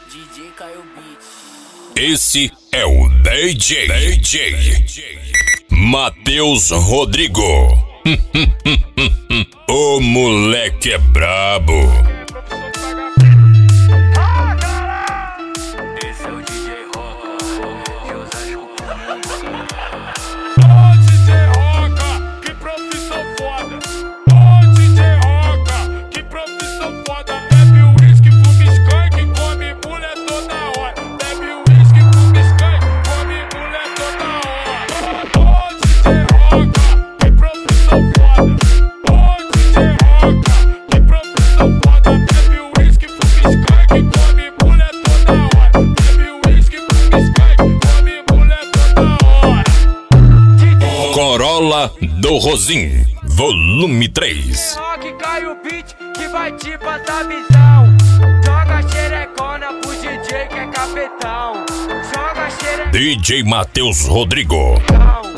DJ Caio Beat. Esse é o DJ Matheus Rodrigo. O moleque é brabo. Esse é o DJ Roca de Osasco. Ô DJ Roca, que profissão foda. Ô DJ Roca, que profissão foda. Bebe uísque, fuma skunk, come mulher toda hora. Bebe uísque, fuma skunk, come mulher toda hora. Ô DJ Roca, que profissão foda. Ô DJ Roca, que profissão foda. Bebe uísque, fuma skunk, come mulher toda hora. Bebe uísque, fuma skunk, come mulher toda hora. Corolla do Rosim, volume 3. Rock cai o beat que vai te passar visão. Joga xerecona pro DJ que é capetão. Joga xerecona. DJ Matheus Rodrigo.